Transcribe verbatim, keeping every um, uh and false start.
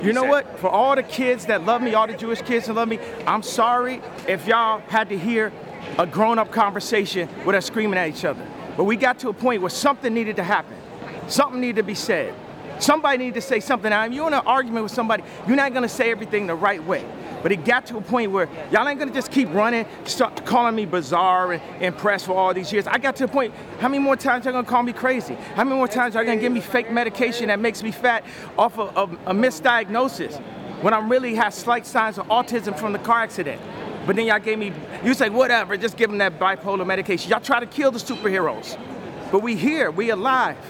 You know what? For all the kids that love me, all the Jewish kids that love me, I'm sorry if y'all had to hear a grown-up conversation with us screaming at each other. But we got to a point where something needed to happen. Something needed to be said. Somebody needed to say something. Now, if you're in an argument with somebody, you're not going to say everything the right way. But it got to a point where y'all ain't gonna just keep running, start calling me bizarre and, and press for all these years. I got to a point, how many more times y'all gonna call me crazy? How many more times y'all gonna give me fake medication that makes me fat off of, of a misdiagnosis when I really have slight signs of autism from the car accident? But then y'all gave me, you say, whatever, just give them that bipolar medication. Y'all try to kill the superheroes. But we here, we alive.